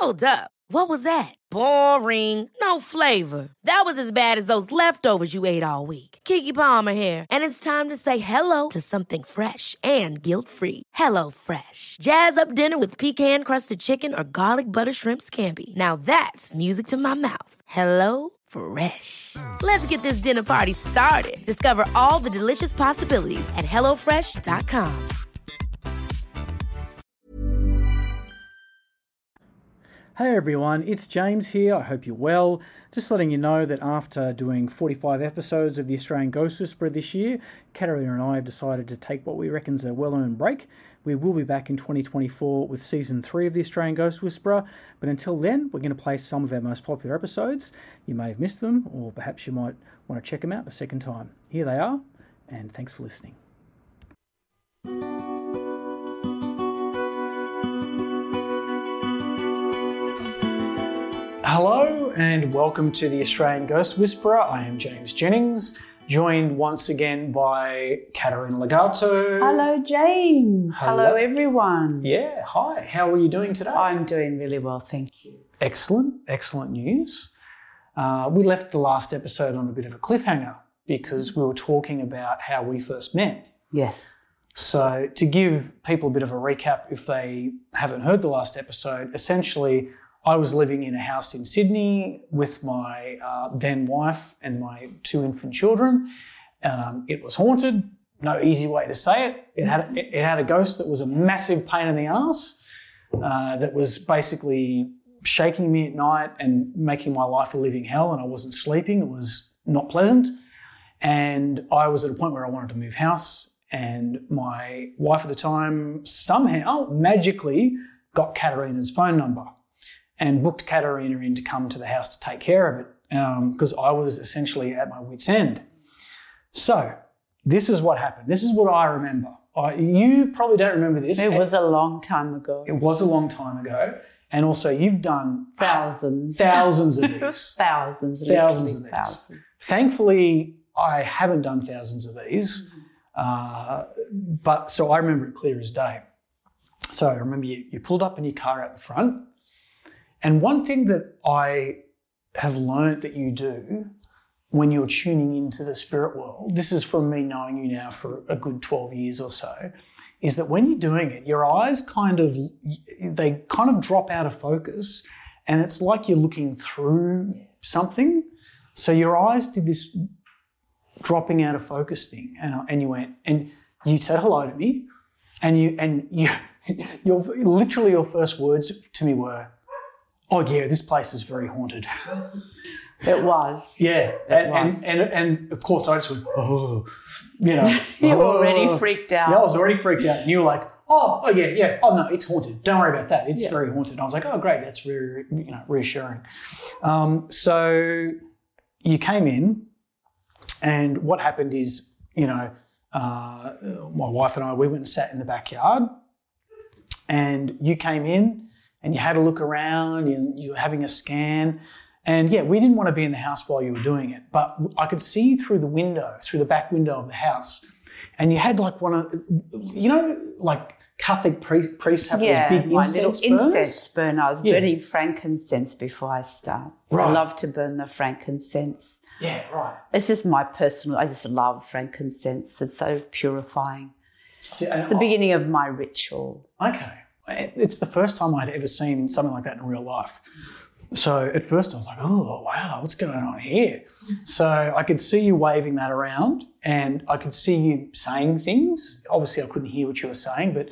Hold up. What was that? Boring. No flavor. That was as bad as those leftovers you ate all week. Keke Palmer here. And it's time to say hello to something fresh and guilt-free. Hello Fresh. Jazz up dinner with pecan-crusted chicken or garlic butter shrimp scampi. Now that's music to my mouth. Hello Fresh. Let's get this dinner party started. Discover all the delicious possibilities at hellofresh.com. Hey everyone, it's James here. I hope you're well. Just letting you know that after doing 45 episodes of the Australian Ghost Whisperer this year, Katarina and I have decided to take what we reckon is a well-earned break. We will be back in 2024 with Season 3 of the Australian Ghost Whisperer, but until then, we're going to play some of our most popular episodes. You may have missed them, or perhaps you might want to check them out a second time. Here they are, and thanks for listening. Hello and welcome to the Australian Ghost Whisperer. I am James Jennings, joined once again by Katarina Legato. Hello, James. Hello, everyone. Yeah, hi. How are you doing today? I'm doing really well, thank you. Excellent news. We left the last episode on a bit of a cliffhanger because we were talking about how we first met. Yes. So to give people a bit of a recap, if they haven't heard the last episode, essentially I was living in a house in Sydney with my then wife and my 2 infant children. It was haunted, no easy way to say it. It had a ghost that was a massive pain in the ass that was basically shaking me at night and making my life a living hell, and I wasn't sleeping. It was not pleasant. And I was at a point where I wanted to move house, and my wife at the time somehow magically got Katarina's phone number and booked Katarina in to come to the house to take care of it because I was essentially at my wit's end. So this is what happened. This is what I remember. You probably don't remember this. It was a long time ago. It was a long time ago. And also you've done thousands of these. Thousands of these. Thousands. Thankfully, I haven't done thousands of these, but so I remember it clear as day. So I remember you pulled up in your car out the front. And one thing that I have learned that you do when you're tuning into the spirit world, this is from me knowing you now for a good 12 years or so, is that when you're doing it, your eyes kind of drop out of focus, and it's like you're looking through something. So your eyes did this dropping out of focus thing, and you went, and you said hello to me, and your first words to me were, "Oh yeah, this place is very haunted." It was. Yeah, and of course I just went, "Oh," you know. You were already freaked out. Yeah, I was already freaked out, and you were like, "Oh yeah. Oh no, it's haunted. Don't worry about that. It's very haunted." And I was like, "Oh great, that's very reassuring." So you came in, and what happened is, my wife and I, we went and sat in the backyard, and you came in. And you had a look around, you were having a scan. And yeah, we didn't want to be in the house while you were doing it, but I could see through the back window of the house. And you had like one of, like Catholic priests have those big incense burners. Incense burner. I was burning frankincense before I start. Right. I love to burn the frankincense. Yeah, right. It's just I just love frankincense. It's so purifying. It's the beginning of my ritual. Okay. It's the first time I'd ever seen something like that in real life. So at first I was like, oh, wow, what's going on here? So I could see you waving that around, and I could see you saying things. Obviously I couldn't hear what you were saying, but,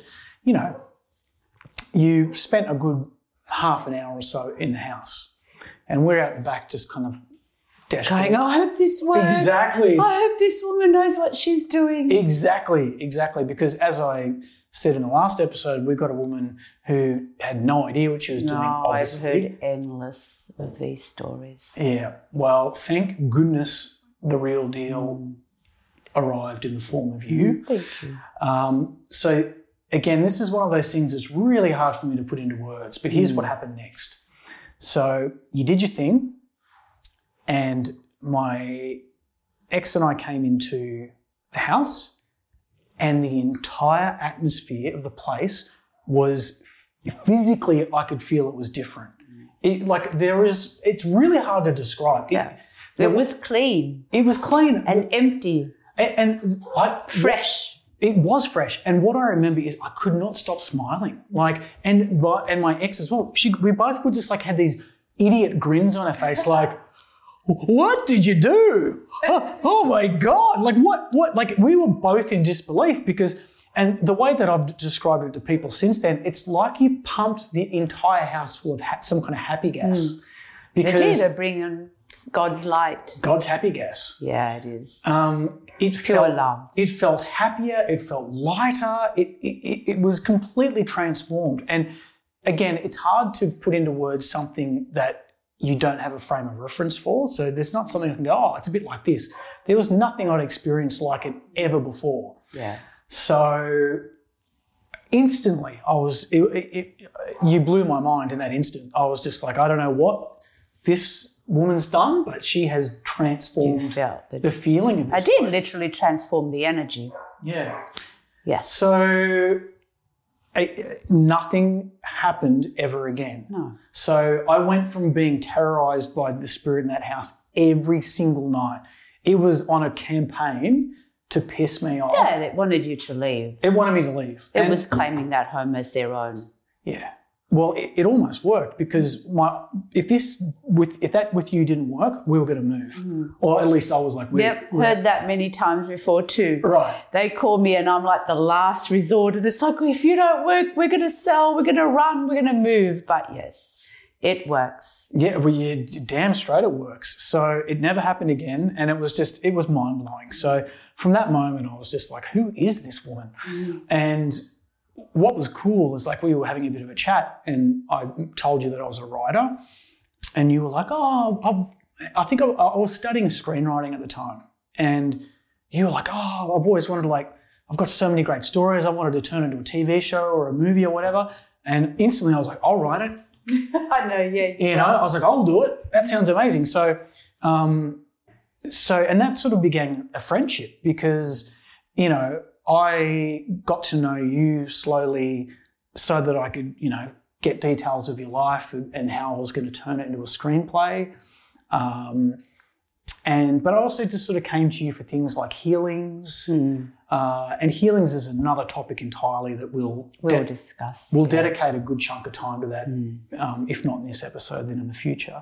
you spent a good half an hour or so in the house, and we're out the back just kind of going, I hope this works. Exactly. I hope this woman knows what she's doing. Exactly, because as I said in the last episode, we've got a woman who had no idea what she was doing. Obviously. I've heard endless of these stories. Yeah, well, thank goodness the real deal arrived in the form of you. Thank you. So again, this is one of those things that's really hard for me to put into words, but here's what happened next. So you did your thing, and my ex and I came into the house, and the entire atmosphere of the place was physically, I could feel it was different. it's really hard to describe. It was clean. It was clean. And empty. And fresh. It was fresh. And what I remember is I could not stop smiling. And my ex as well. We both would just had these idiot grins on our face, like, what did you do? Oh my God. What? We were both in disbelief and the way that I've described it to people since then, it's like you pumped the entire house full of some kind of happy gas. Because they're bringing God's light. God's happy gas. Yeah, it is. Pure love. It felt happier. It felt lighter. It was completely transformed. And again, it's hard to put into words something that you don't have a frame of reference for. So there's not something I can go, oh, it's a bit like this. There was nothing I'd experienced like it ever before. Yeah. So instantly, you blew my mind in that instant. I was just like, I don't know what this woman's done, but she has transformed the feeling of this I did place. literally transform the energy. Yeah. Yes. So nothing happened ever again. No. So I went from being terrorised by the spirit in that house every single night. It was on a campaign to piss me off. Yeah, it wanted you to leave. It wanted me to leave. It was claiming that home as their own. Yeah. Well, it almost worked because if that with you didn't work, we were going to move. Or at least I was like, heard that many times before too. Right. They call me and I'm like the last resort, and it's like, if you don't work, we're going to sell, we're going to run, we're going to move. But yes, it works. Yeah, well, you're damn straight it works. So it never happened again, and it was mind blowing. So from that moment, I was just like, who is this woman? And what was cool is we were having a bit of a chat and I told you that I was a writer and you were like, I think I was studying screenwriting at the time, and you were like, I've always wanted I've got so many great stories. I wanted to turn into a TV show or a movie or whatever. And instantly I was like, I'll write it. I know, yeah. I was like, I'll do it. That sounds amazing. So and that sort of began a friendship because, I got to know you slowly so that I could, get details of your life and how I was going to turn it into a screenplay. But I also just sort of came to you for things like healings. And healings is another topic entirely that we'll discuss. We'll dedicate a good chunk of time to that, if not in this episode, then in the future.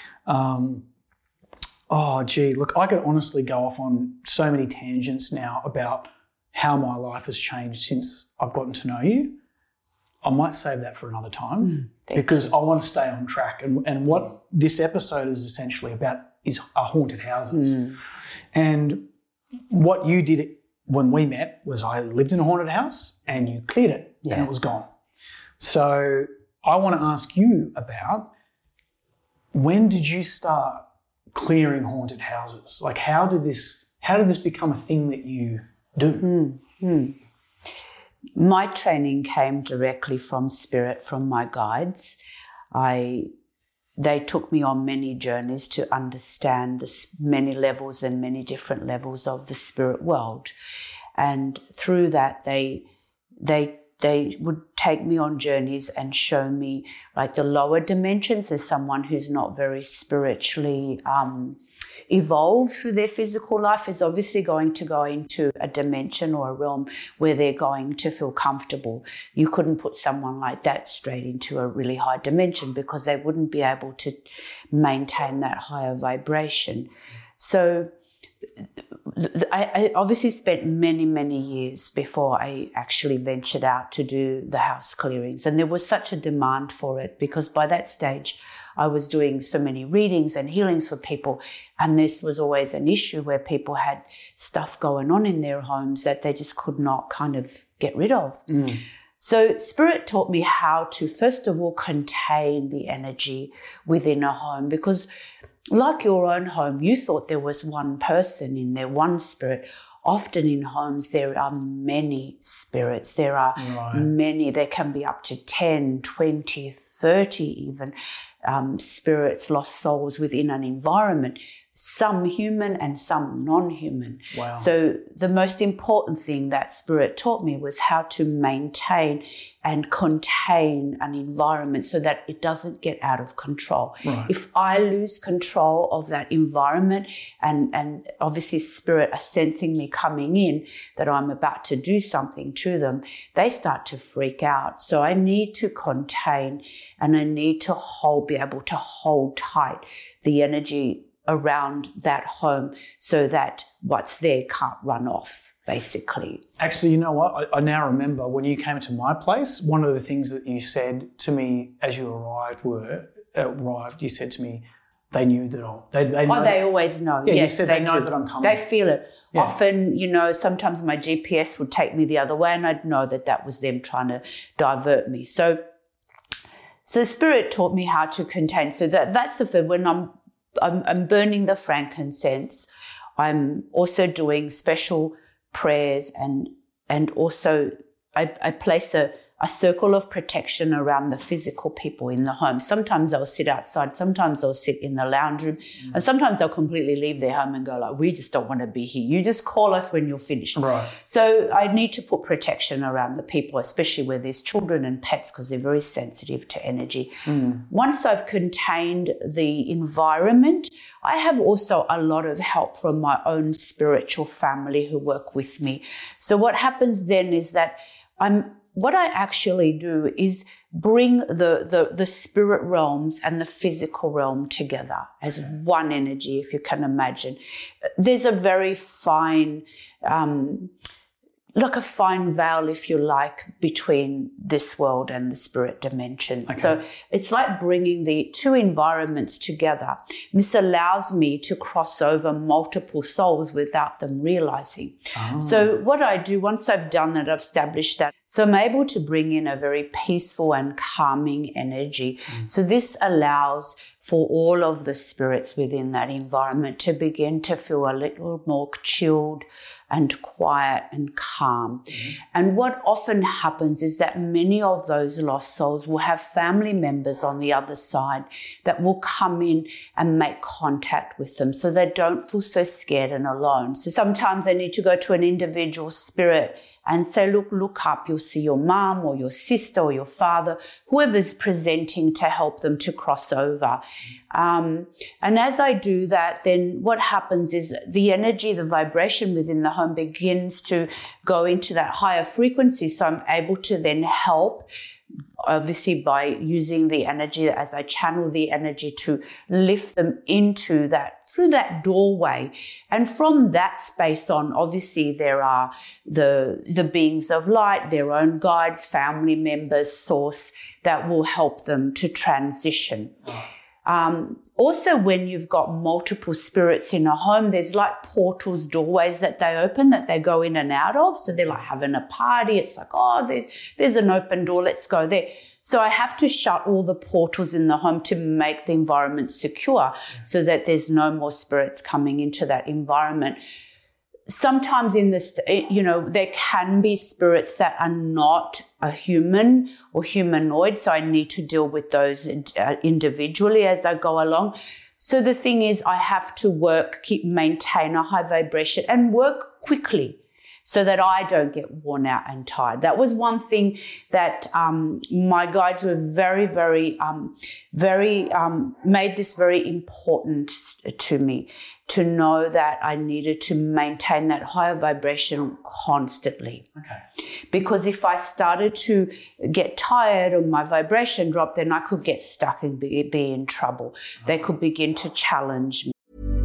Look, I could honestly go off on so many tangents now about how my life has changed since I've gotten to know you. I might save that for another time because I want to stay on track. And what this episode is essentially about are haunted houses. And what you did when we met was I lived in a haunted house and you cleared it and it was gone. So I want to ask you about, when did you start clearing haunted houses? How did this become a thing that you do? My training came directly from spirit, from my guides. They took me on many journeys to understand the many levels and many different levels of the spirit world. And through that, they would take me on journeys and show me the lower dimensions as someone who's not very spiritually evolved through their physical life is obviously going to go into a dimension or a realm where they're going to feel comfortable. You couldn't put someone like that straight into a really high dimension because they wouldn't be able to maintain that higher vibration. So I obviously spent many, many years before I actually ventured out to do the house clearings. And there was such a demand for it because by that stage, I was doing so many readings and healings for people. And this was always an issue where people had stuff going on in their homes that they just could not kind of get rid of. So Spirit taught me how to, first of all, contain the energy within a home, because like your own home, you thought there was one person in there, one spirit. Often in homes, there are many spirits. There are many. There can be up to 10, 20, 30 even. spirits, lost souls within an environment, some human and some non-human. Wow. So the most important thing that Spirit taught me was how to maintain and contain an environment so that it doesn't get out of control. Right. If I lose control of that environment and obviously Spirit are sensing me coming in that I'm about to do something to them, they start to freak out. So I need to contain and I need to be able to hold tight the energy around that home so that what's there can't run off, basically. Actually, you know what? I now remember when you came to my place, one of the things that you said to me as you arrived, you said to me, they knew that they always know. Yeah, yes, you said they know that I'm coming. They feel it. Yeah. Often, sometimes my GPS would take me the other way and I'd know that was them trying to divert me. So Spirit taught me how to contain. So that's the thing. When I'm burning the frankincense, I'm also doing special prayers and also I place a circle of protection around the physical people in the home. Sometimes I'll sit outside, sometimes I'll sit in the lounge room, and sometimes they'll completely leave their home and go like, we just don't want to be here. You just call us when you're finished. Right. So I need to put protection around the people, especially where there's children and pets, because they're very sensitive to energy. Once I've contained the environment, I have also a lot of help from my own spiritual family who work with me. So what happens then is that what I actually do is bring the spirit realms and the physical realm together as one energy, if you can imagine. There's a very fine, like a fine veil, if you like, between this world and the spirit dimension. Okay. So it's like bringing the two environments together. This allows me to cross over multiple souls without them realizing. Oh. So what I do, once I've done that, I've established that, so I'm able to bring in a very peaceful and calming energy. So this allows for all of the spirits within that environment to begin to feel a little more chilled and quiet and calm. And what often happens is that many of those lost souls will have family members on the other side that will come in and make contact with them so they don't feel so scared and alone. So sometimes I need to go to an individual spirit and say, look up, you'll see your mom or your sister or your father, whoever's presenting to help them to cross over. And as I do that, then what happens is the energy, the vibration within the home begins to go into that higher frequency. So I'm able to then help, obviously by using the energy, as I channel the energy to lift them into that, through that doorway. And from that space on, obviously there are the beings of light, their own guides, family members, source, that will help them to transition. Also, when you've got multiple spirits in a home, there's like portals, doorways that they open, that they go in and out of. So they're like having a party. It's like, oh, there's an open door, let's go there. So I have to shut all the portals in the home to make the environment secure so that there's no more spirits coming into that environment. Sometimes in this, there can be spirits that are not a human or humanoid, so I need to deal with those individually as I go along. So the thing is, I have to maintain a high vibration and work quickly so that I don't get worn out and tired. That was one thing that my guides were very, very, made this very important to me, to know that I needed to maintain that higher vibration constantly. Okay. Because if I started to get tired or my vibration dropped, then I could get stuck and be in trouble. They could begin to challenge me.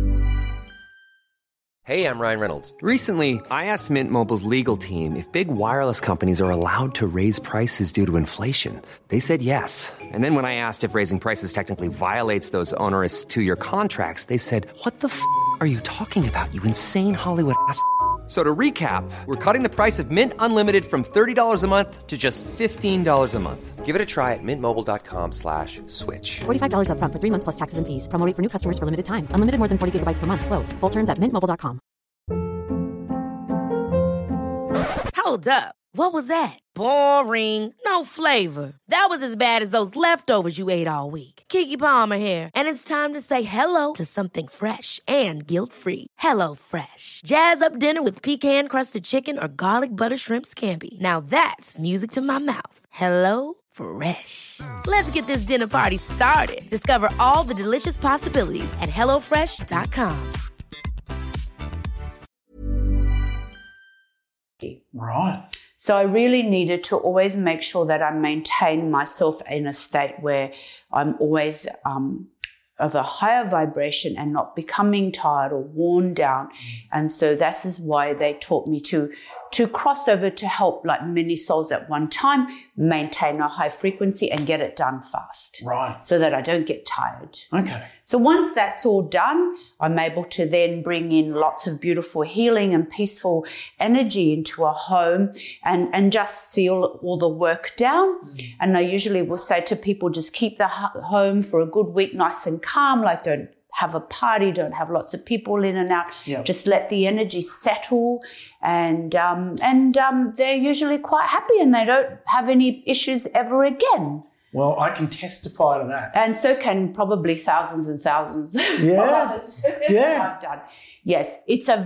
Hey, I'm Ryan Reynolds. Recently, I asked Mint Mobile's legal team if big wireless companies are allowed to raise prices due to inflation. They said yes. And then when I asked if raising prices technically violates those onerous 2-year contracts, they said, "What the f*** are you talking about, you insane Hollywood ass?" So to recap, we're cutting the price of Mint Unlimited from $30 a month to just $15 a month. Give it a try at mintmobile.com/switch. $45 up front for 3 months plus taxes and fees. Promo rate for new customers for limited time. Unlimited more than 40 gigabytes per month. Slows full terms at mintmobile.com. Hold up. What was that? Boring. No flavor. That was as bad as those leftovers you ate all week. Keke Palmer here, and it's time to say hello to something fresh and guilt-free. Hello Fresh. Jazz up dinner with pecan-crusted chicken or garlic butter shrimp scampi. Now that's music to my mouth. Hello Fresh. Let's get this dinner party started. Discover all the delicious possibilities at hellofresh.com. Right. So I really needed to always make sure that I maintain myself in a state where I'm always of a higher vibration and not becoming tired or worn down. And so that is why they taught me to cross over to help like many souls at one time, maintain a high frequency and get it done fast. Right. So that I don't get tired. Okay. So once that's all done, I'm able to then bring in lots of beautiful healing and peaceful energy into a home and just seal all the work down. And I usually will say to people, just keep the home for a good week nice and calm, like don't have a party, don't have lots of people in and out. Yep. Just let the energy settle, and they're usually quite happy and they don't have any issues ever again. Well, I can testify to that. And so can probably thousands and thousands Yeah. of others. Yeah. I've done. Yes, it's a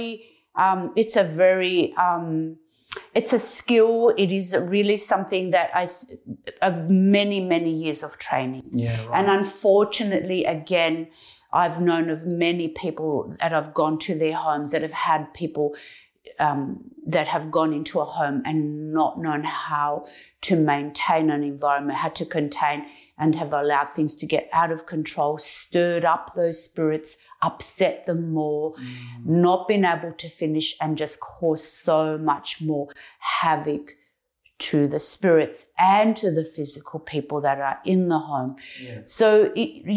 skill. It is really something that many, many years of training. Yeah, right. And unfortunately, again, I've known of many people that have gone to their homes that have had people that have gone into a home and not known how to maintain an environment, how to contain, and have allowed things to get out of control, stirred up those spirits, upset them more, not been able to finish, and just cause so much more havoc to the spirits and to the physical people that are in the home. Yeah. So,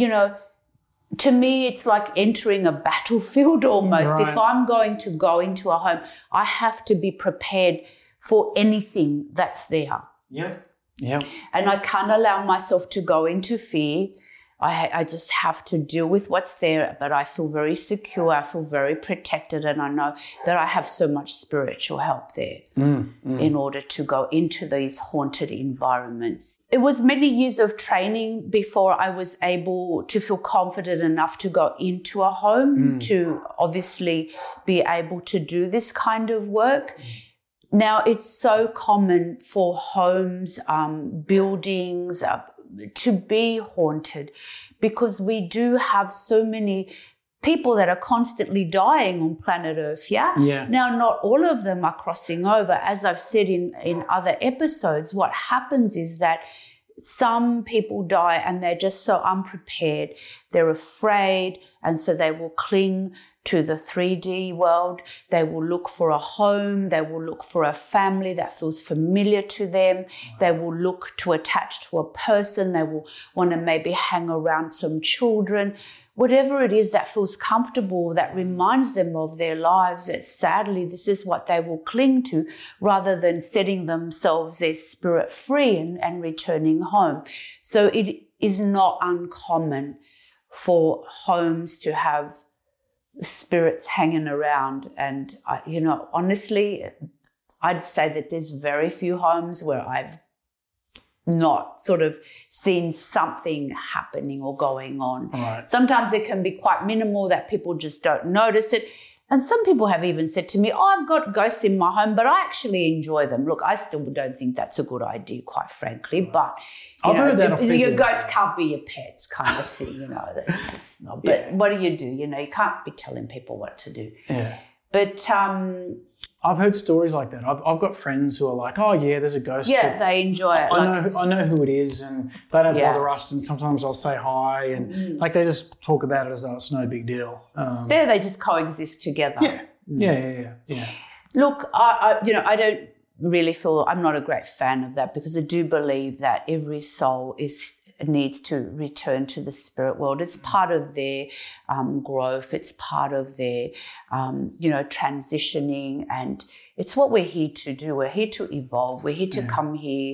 to me, it's like entering a battlefield almost. Right. If I'm going to go into a home, I have to be prepared for anything that's there. Yeah. Yeah. And I can't allow myself to go into fear. I just have to deal with what's there, but I feel very secure, I feel very protected, and I know that I have so much spiritual help there in order to go into these haunted environments. It was many years of training before I was able to feel confident enough to go into a home, to obviously be able to do this kind of work. Now, it's so common for homes, buildings, to be haunted, because we do have so many people that are constantly dying on planet Earth, yeah? Now, not all of them are crossing over. As I've said in other episodes, what happens is that some people die and they're just so unprepared. They're afraid, and so they will cling to the 3D world. They will look for a home. They will look for a family that feels familiar to them. They will look to attach to a person. They will want to maybe hang around some children. Whatever it is that feels comfortable, that reminds them of their lives, that sadly this is what they will cling to, rather than setting themselves, their spirit free and returning home. So it is not uncommon for homes to have spirits hanging around. And, honestly, I'd say that there's very few homes where I've not sort of seen something happening or going on. Right. Sometimes it can be quite minimal that people just don't notice it. And some people have even said to me, I've got ghosts in my home, but I actually enjoy them. Look, I still don't think that's a good idea, quite frankly, but I've heard that your ghosts can't be your pets kind of thing, that's just not. But what do? You can't be telling people what to do. Yeah. But I've heard stories like that. I've got friends who are like, oh, yeah, there's a ghost. Yeah, they enjoy it. I know who it is, and they don't bother us, and sometimes I'll say hi, and they just talk about it as though it's no big deal. They just coexist together. Yeah. Look, I don't really feel, I'm not a great fan of that, because I do believe that every soul needs to return to the spirit world. It's part of their growth. It's part of their, transitioning. And it's what we're here to do. We're here to evolve. We're here to come here,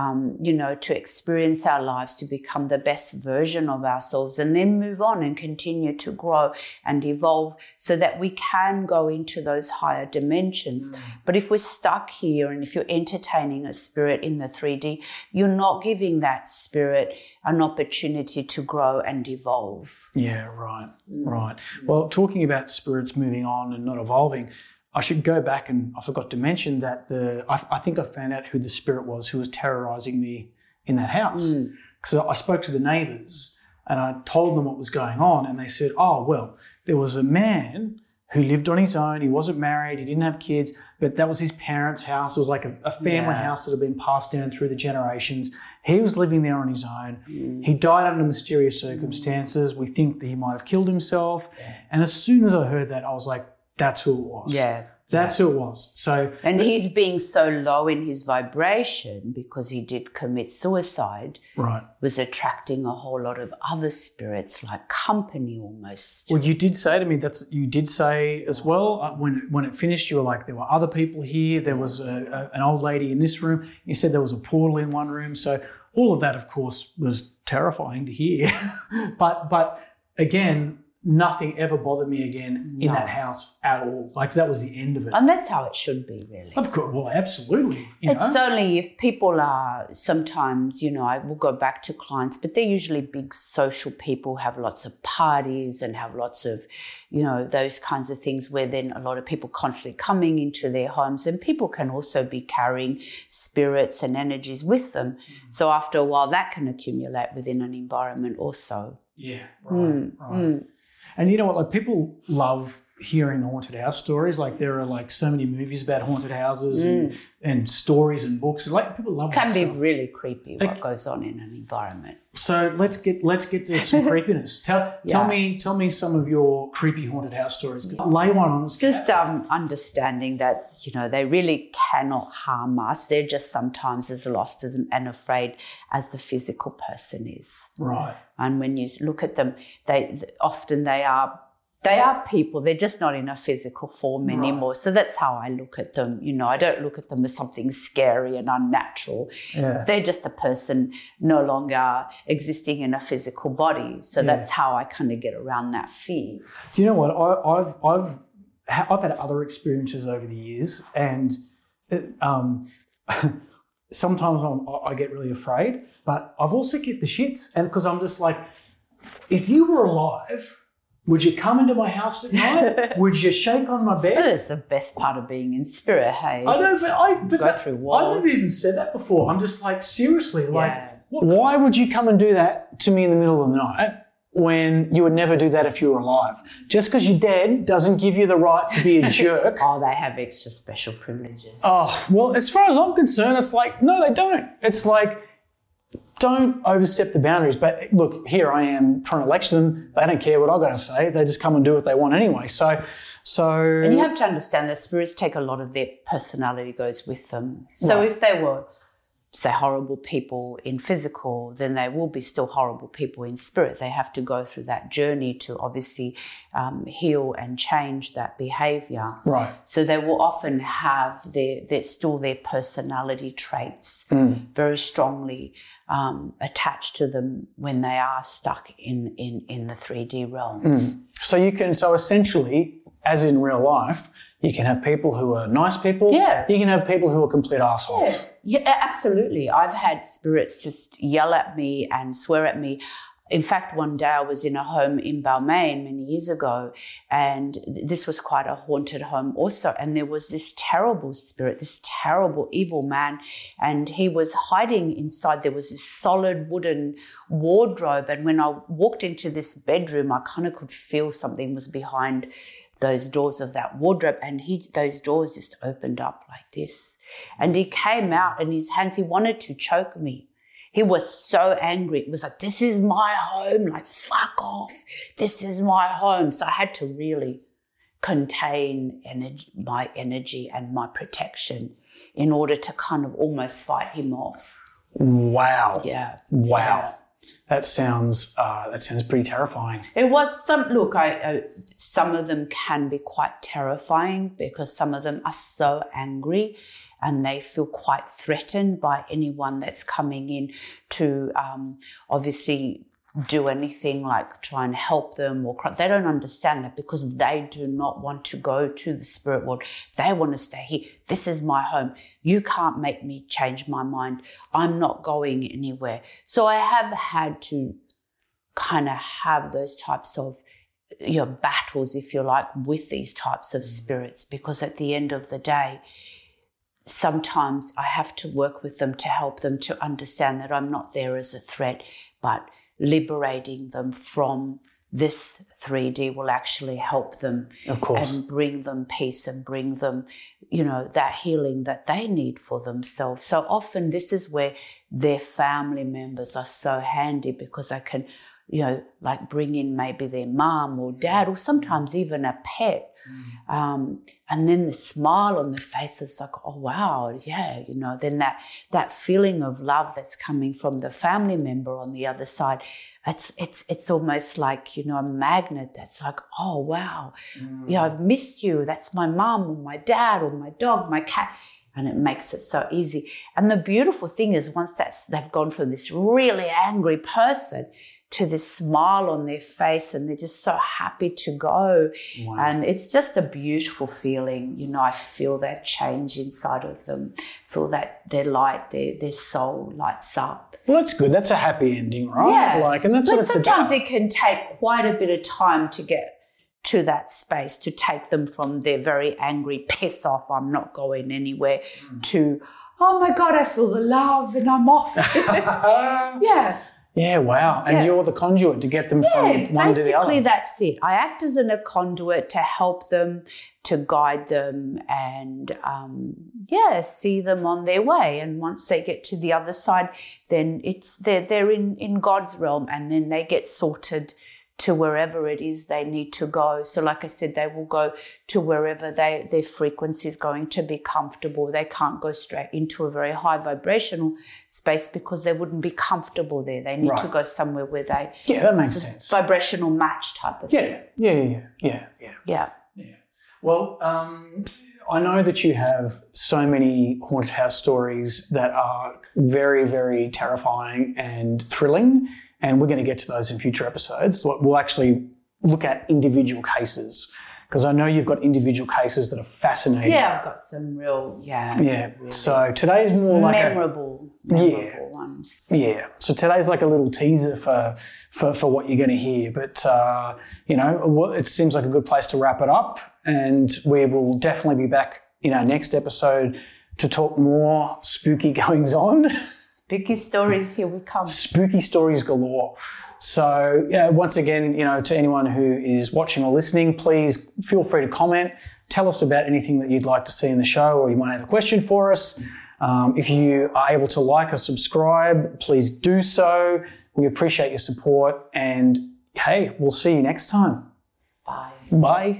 to experience our lives, to become the best version of ourselves, and then move on and continue to grow and evolve so that we can go into those higher dimensions. But if we're stuck here and if you're entertaining a spirit in the 3D, you're not giving that spirit an opportunity to grow and evolve. Yeah, right. Well, talking about spirits moving on and not evolving, I should go back, and I forgot to mention that I think I found out who the spirit was who was terrorising me in that house. Because I spoke to the neighbours and I told them what was going on, and they said, oh, well, there was a man who lived on his own. He wasn't married. He didn't have kids, but that was his parents' house. It was like a family house that had been passed down through the generations. He was living there on his own. He died under mysterious circumstances. We think that he might have killed himself. And as soon as I heard that, I was like, that's who it was. That's who it was. So, and he's being so low in his vibration because he did commit suicide. Right. Was attracting a whole lot of other spirits, like company almost. Well, you did say to me you did say as well when it finished, you were like, there were other people here. There was an old lady in this room. You said there was a portal in one room. So all of that, of course, was terrifying to hear. but again, nothing ever bothered me again in that house at all. Like, that was the end of it. And that's how it should be, really. Of course, well, absolutely. It's only if people are sometimes, I will go back to clients, but they're usually big social people, have lots of parties and have lots of, those kinds of things where then a lot of people constantly coming into their homes, and people can also be carrying spirits and energies with them. So after a while, that can accumulate within an environment also. Yeah, right. And you know what, like, people love hearing haunted house stories. Like, there are like so many movies about haunted houses and stories and books. Like, people love that stuff. It can be really creepy what goes on in an environment. So let's get to some creepiness. Tell me some of your creepy haunted house stories. Lay one on us. Just understanding that, they really cannot harm us. They're just sometimes as lost and afraid as the physical person is. Right. And when you look at them, they are people. They're just not in a physical form anymore. So that's how I look at them. I don't look at them as something scary and unnatural. Yeah. They're just a person no longer existing in a physical body. So that's how I kind of get around that fear. Do you know what? I've had other experiences over the years, and sometimes I get really afraid, but I've also get the shits, and because I'm just like, if you were alive, would you come into my house at night? Would you shake on my bed? That's the best part of being in spirit, hey? I know, but go through walls. I've never even said that before. I'm just like, seriously, why would you come and do that to me in the middle of the night when you would never do that if you were alive? Just because you're dead doesn't give you the right to be a jerk. Oh, they have extra special privileges. Oh, well, as far as I'm concerned, it's like, no, they don't. It's like, don't overstep the boundaries. But look, here I am trying to lecture them. They don't care what I've got to say. They just come and do what they want anyway. So. And you have to understand that spirits take a lot of their personality goes with them. So if they were, say, horrible people in physical, then they will be still horrible people in spirit. They have to go through that journey to obviously heal and change that behaviour. Right. So they will often have their personality traits very strongly attached to them when they are stuck in the 3D realms. So essentially, as in real life, you can have people who are nice people. Yeah. You can have people who are complete assholes. Yeah, absolutely. I've had spirits just yell at me and swear at me. In fact, one day I was in a home in Balmain many years ago, and this was quite a haunted home also, and there was this terrible spirit, this terrible evil man, and he was hiding inside. There was this solid wooden wardrobe, and when I walked into this bedroom, I kind of could feel something was behind those doors of that wardrobe, and those doors just opened up like this. And he came out, and his hands, he wanted to choke me. He was so angry. It was like, this is my home. Like, fuck off. This is my home. So I had to really contain my energy and my protection in order to kind of almost fight him off. Wow. Yeah. Wow. That sounds pretty terrifying. It was some of them can be quite terrifying because some of them are so angry and they feel quite threatened by anyone that's coming in to obviously do anything like try and help them or cry. They don't understand that because they do not want to go to the spirit world. They want to stay here. This is my home. You can't make me change my mind. I'm not going anywhere. So I have had to kind of have those types of battles, if you like, with these types of spirits, because at the end of the day, sometimes I have to work with them to help them to understand that I'm not there as a threat, but liberating them from this 3D will actually help them, of course, and bring them peace and bring them, that healing that they need for themselves. So often this is where their family members are so handy because they can, like bring in maybe their mom or dad or sometimes even a pet. And then the smile on the face is like, oh, wow, yeah, then that feeling of love that's coming from the family member on the other side, it's almost like, a magnet that's like, oh, wow, I've missed you. That's my mom or my dad or my dog, my cat. And it makes it so easy. And the beautiful thing is once they've gone from this really angry person to this smile on their face and they're just so happy to go. Wow. And it's just a beautiful feeling. I feel that change inside of them, feel that their light, their soul lights up. Well, that's good. That's a happy ending, right? Yeah. And that's what it's about. Sometimes it can take quite a bit of time to get to that space, to take them from their very angry, piss off, I'm not going anywhere, to, oh my God, I feel the love and I'm off. Yeah. Yeah, wow. And you're the conduit to get them from one to the other. Basically that's it. I act as a conduit to help them, to guide them and, see them on their way. And once they get to the other side, then they're in God's realm and then they get sorted to wherever it is they need to go. So like I said, they will go to wherever their frequency is going to be comfortable. They can't go straight into a very high vibrational space because they wouldn't be comfortable there. They need to go somewhere where they... Yeah, that makes sense. Vibrational match type of thing. Yeah. Well, I know that you have so many haunted house stories that are very, very terrifying and thrilling, and we're going to get to those in future episodes. We'll actually look at individual cases because I know you've got individual cases that are fascinating. Yeah, I've got some real, really so today's more like memorable ones. Yeah. So today's like a little teaser for what you're going to hear. But, it seems like a good place to wrap it up. And we will definitely be back in our next episode to talk more spooky goings on. Spooky stories, here we come. Spooky stories galore. So, once again, to anyone who is watching or listening, please feel free to comment. Tell us about anything that you'd like to see in the show or you might have a question for us. If you are able to like or subscribe, please do so. We appreciate your support and, hey, we'll see you next time. Bye. Bye.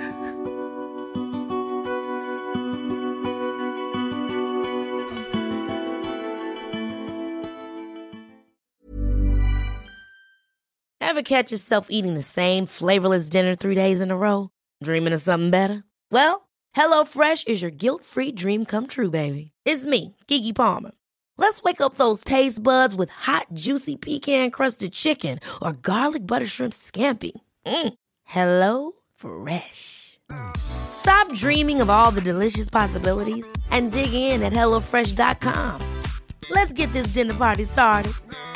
Ever catch yourself eating the same flavorless dinner 3 days in a row? Dreaming of something better? Well, HelloFresh is your guilt-free dream come true, baby. It's me, Keke Palmer. Let's wake up those taste buds with hot, juicy pecan-crusted chicken or garlic butter shrimp scampi. Hello Fresh. Stop dreaming of all the delicious possibilities and dig in at HelloFresh.com. Let's get this dinner party started.